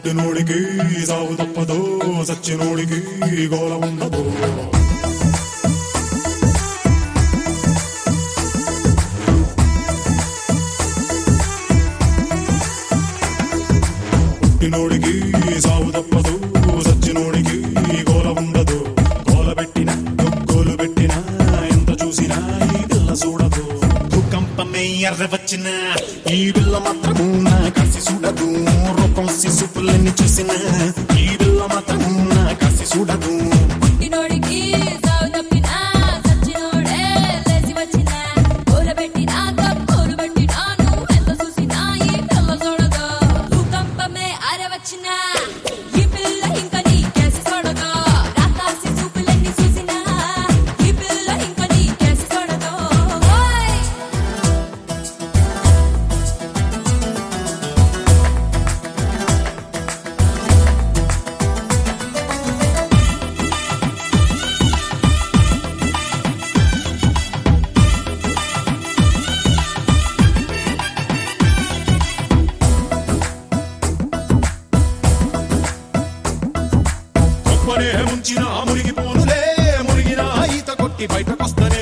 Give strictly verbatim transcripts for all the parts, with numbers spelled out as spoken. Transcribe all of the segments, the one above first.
పుట్టినోడికి సాగు తప్పదో, సచ్చినోడికి గోల ఉండదు. పుట్టినోడికి సాగు తప్పదు, సచ్చినోడికి గోల ఉండదు. గోల పెట్టిన గొగ్గోలు పెట్టిన ఎంత చూసినా ఈ పిల్ల చూడదు. భూకంపమే ఎర్ర వచ్చిన ఈ పిల్ల మాత్రము నా కసి చూడదు. రూపం శిశుపులని చూసిన ఈ పిల్ల మాత్రము నా కసి చూడదు. పుట్టినోడికి సాగు తప్పినా సచ్చినోడే లేచి వచ్చిన గోల పెట్టినా గొగ్గోలు పెట్టినా నువ్వు ఎంత చూసినా ఈ పిల్ల చూడదు. భూకంపమే అర వచ్చిన ఈ పిల్ల ఇంకా నీ కేసి చూడదు. రాకాసి చూపులన్నీ చూసినా ఈ పిల్ల ఇంకా నీ కేసి చూడదు. ఓయ్ కొప్పనే ముంచిన మునిగిపోనులే, మునిగిన ఈత కొట్టి బయటకొస్తనే.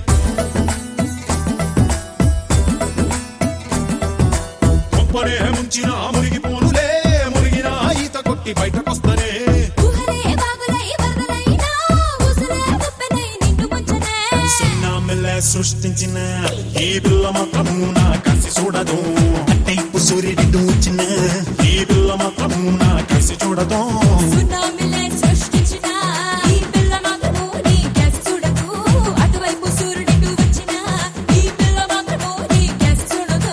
కొప్పనే ముంచిన మునిగిపోనులే, మునిగిన ఈత కొట్టి బయటకొస్తనే. ఊహలే బాగులై వరదలైనా ఊసలే ఉప్పెనై నిన్ను ముంచనే. సున్నామిలే సృష్టించిన ఈ పిల్ల మాత్రము నా కసి చూడదు. అట్టైపు సూర్యుడు వచ్చిన ఈ పిల్ల మాత్రము నా కసి చూడదు. సునామీలే సృష్టించిన ఈ పిల్ల మాత్రము నీ కేసి చూడదు. అటువైపు సూర్యుడిటు వచ్చిన ఈ పిల్ల మాత్రము నీ కేసి చూడదు.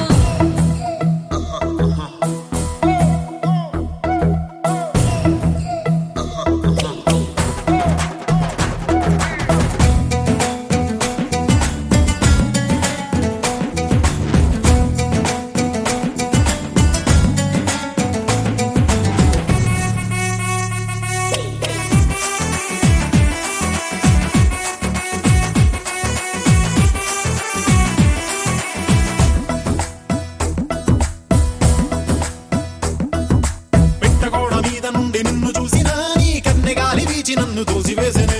పెట్టగోడ మీద నుండి నిన్ను చూసినా నీ కన్నె గాలి వీచి నన్ను తోసివేసనే.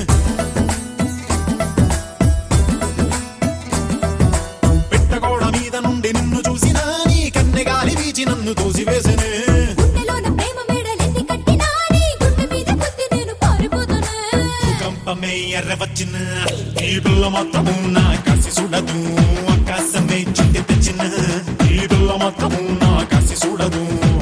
పెట్టగోడ మీద నుండి నిన్ను చూసినా నీ కన్నె గాలి వీచి నన్ను తోసివేసనే. గుండెలోన ప్రేమ మేడలెన్ని కట్టినా నీ గుండె మీద కొద్ది నేను పారిపోతానే. భూకంపమే ఎర్ర వచ్చిన ఈ పిల్ల మాత్రము నా కసి చూడదు. ఆకాశమే చుట్టి తెచ్చిన ఈ పిల్ల మాత్రము నా కసి చూడదు.